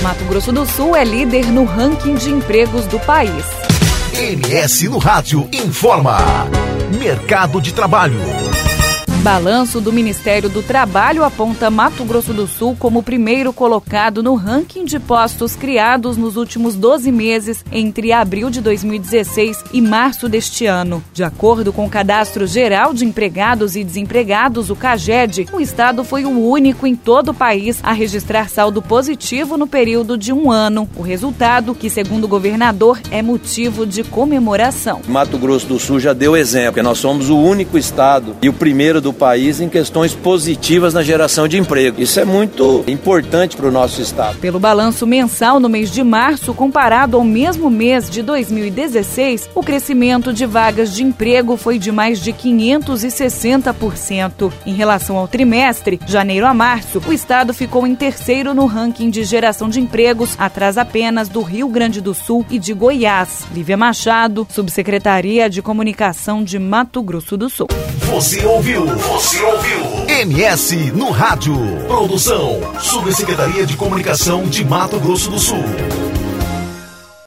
Mato Grosso do Sul é líder no ranking de empregos do país. MS no Rádio informa. Mercado de trabalho. Balanço do Ministério do Trabalho aponta Mato Grosso do Sul como o primeiro colocado no ranking de postos criados nos últimos 12 meses entre abril de 2016 e março deste ano. De acordo com o Cadastro Geral de Empregados e Desempregados, o CAGED, o estado foi o único em todo o país a registrar saldo positivo no período de um ano. O resultado, que segundo o governador, é motivo de comemoração. Mato Grosso do Sul já deu exemplo, porque nós somos o único estado e o primeiro do país em questões positivas na geração de emprego. Isso é muito importante para o nosso estado. Pelo balanço mensal no mês de março, comparado ao mesmo mês de 2016, o crescimento de vagas de emprego foi de mais de 560%. Em relação ao trimestre, janeiro a março, o estado ficou em terceiro no ranking de geração de empregos, atrás apenas do Rio Grande do Sul e de Goiás. Lívia Machado, Subsecretaria de Comunicação de Mato Grosso do Sul. Você ouviu MS no Rádio. Produção, Subsecretaria de Comunicação de Mato Grosso do Sul.